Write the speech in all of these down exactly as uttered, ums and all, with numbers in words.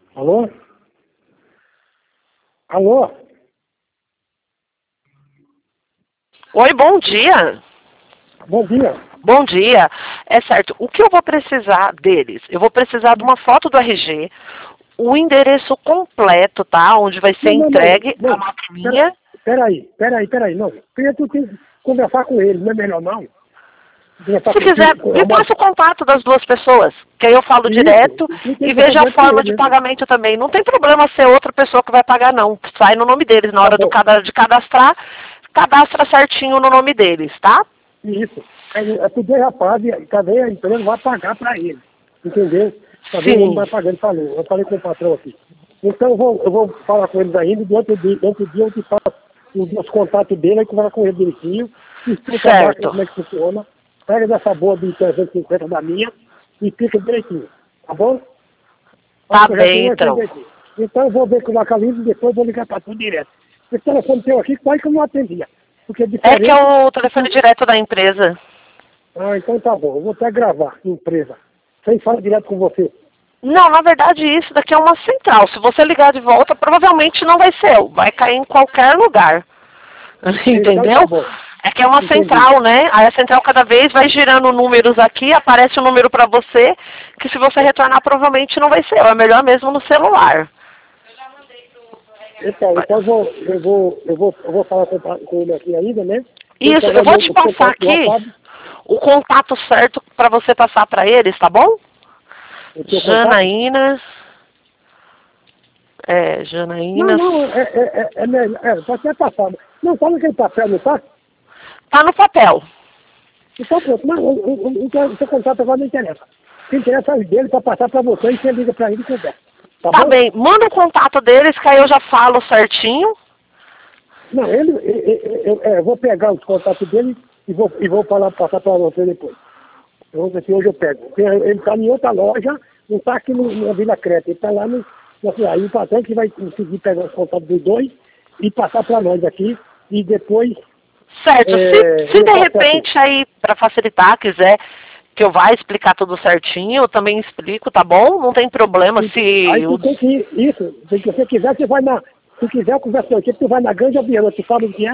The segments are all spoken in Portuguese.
Alô? Alô? Oi, bom dia. Bom dia. Bom dia. É certo, o que eu vou precisar deles? Eu vou precisar de uma foto do R G, o endereço completo, tá? Onde vai ser Não, não, não. entregue a não. maquininha. Peraí, peraí, peraí, não. Primeiro tu tem que conversar com ele, não é melhor não? Conversar Se com quiser, com- me passa o contato das duas pessoas, que aí eu falo direto Isso, tu tem e que vejo a fazer com forma ele, de né? pagamento também. Não tem problema ser outra pessoa que vai pagar, não. Sai no nome deles. Na Tá hora do bom. cada- de cadastrar, cadastra certinho no nome deles, tá? Isso. É, é tu dois rapazes, cadê a empresa vai pagar para ele. Entendeu? Talvez ele não Sim. vai pagar, ele falou. Eu falei com o patrão aqui. Então eu vou, eu vou falar com eles ainda, do outro dia, do outro dia eu te passo os, os contatos dele, aí conversa com ele direitinho, explica a máquina Certo. como é que funciona, pega dessa boa de trezentos e cinquenta da minha e explica direitinho. Tá bom? Fala Tá que eu já tenho bem, um então. direitinho. Então eu vou ver com o localismo e depois eu vou ligar para tu direto. Esse telefone teu aqui quase que eu não atendia. Porque é É que é diferente. o telefone direto da empresa. Ah, então tá bom. Eu vou até gravar, empresa. Sem falar direto com você. Não, na verdade isso daqui é uma central. Se você ligar de volta, provavelmente não vai ser. Vai cair em qualquer lugar. Então Entendeu? tá bom. É que é uma Entendi. central, né? Aí a central cada vez vai girando números aqui, aparece um número para você, que se você retornar provavelmente não vai ser. É melhor mesmo no celular. Então, então eu vou, eu vou, eu vou, eu vou falar com, com ele aqui ainda, né? Ele Isso, eu pegar vou meu- te o passar contato do aqui WhatsApp, o contato certo para você passar para eles, tá bom? o seu contato. Janaína. É, Não, Janaína. não, é, é, é, é, melhor, é pode ser passado. Não, tá naquele papel, não tá? Tá no papel. Então pronto, não, o, o, o, o, seu o seu contato agora não interessa. O que interessa é o dele para passar para você e você liga para ele e conversa. Tá Tá bom? bem, manda o contato deles que aí eu já falo certinho. Não, ele, eu, eu, eu, eu vou pegar os contatos dele e vou, e vou falar, passar para você depois. Eu vou ver se hoje eu pego. Porque ele está em outra loja, não está aqui no, na Vila Creta, ele está lá no. no aí o patrão que vai conseguir pegar os contatos dos dois e passar para nós aqui. E depois Certo, se, é, se eu de passo aqui. repente aí, para facilitar, quiser que eu vá explicar tudo certinho, eu também explico, tá bom? Não tem problema E, aí se... tu o- tem que ir, isso, se você quiser, você vai na. Se quiser conversar aqui, tu vai na Grande Aviana, tu sabe o que é?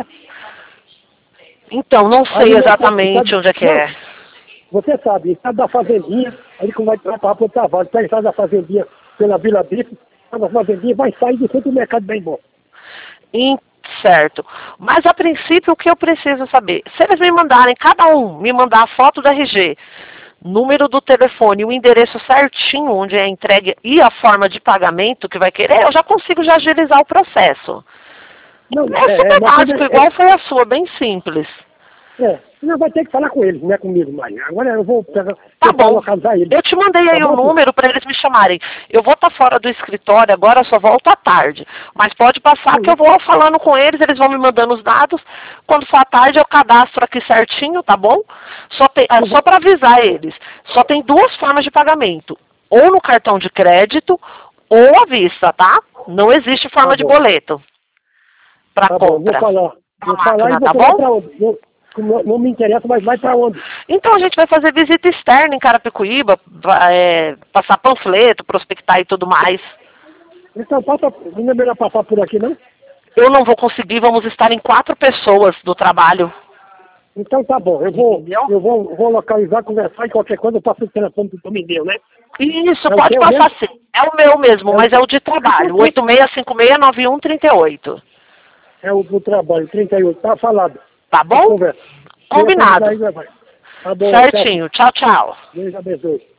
Então, não Aí sei não, exatamente sabe, onde é que não, é. você sabe, ele sabe da fazendinha, aí ele vai para o trabalho, pega sai da fazendinha pela Vila Bife, sai da fazendinha, vai sair de frente do mercado bem bom. Em- Certo. Mas a princípio o que eu preciso saber? Se eles me mandarem, cada um me mandar a foto do R G, número do telefone, o endereço certinho onde é entregue e a forma de pagamento que vai querer, eu já consigo já agilizar o processo. Não, É é, é super uma coisa, básico, é, igual foi a sua, bem simples. é, não vai ter que falar com eles, não é comigo mais. Agora eu vou pegar, Tá tentar bom. localizar eles. Eu te mandei Tá aí o bom, filho? número para eles me chamarem. Eu vou estar fora do escritório agora, só volto à tarde. Mas pode passar que eu Uhum. vou falando com eles, eles vão me mandando os dados. Quando for à tarde eu cadastro aqui certinho, tá bom? Só, tem- ah, Tu só vai- para avisar eles. Só tem duas formas de pagamento. Ou no cartão de crédito, ou à vista, tá? Não existe Tá forma de bom, boleto para tá bom, vou compra falar. da Vou falar e máquina, tá você vai bom? pra onde? Não, não, não me interessa, mas vai pra onde? Então a gente vai fazer visita externa em Carapicuíba, vai, é, passar panfleto, prospectar e tudo mais. Então passa, não é melhor passar por aqui, não? Eu não vou conseguir, vamos estar em quatro pessoas do trabalho. Então tá bom, eu vou, Entendeu? eu vou, vou localizar, conversar e qualquer coisa eu passo o telefone que tu me deu, né? Isso, É o pode teu passar mesmo? sim. É o meu mesmo, É o, mas é o de então, trabalho. pronto. oito seis cinco seis nove um três oito. É o do trabalho, trinta e oito, tá falado. Tá A bom? conversa. Se localizar Combinado. aí, vai. Tá bom, tchau. Certinho. Tchau, tchau. Deus abençoe.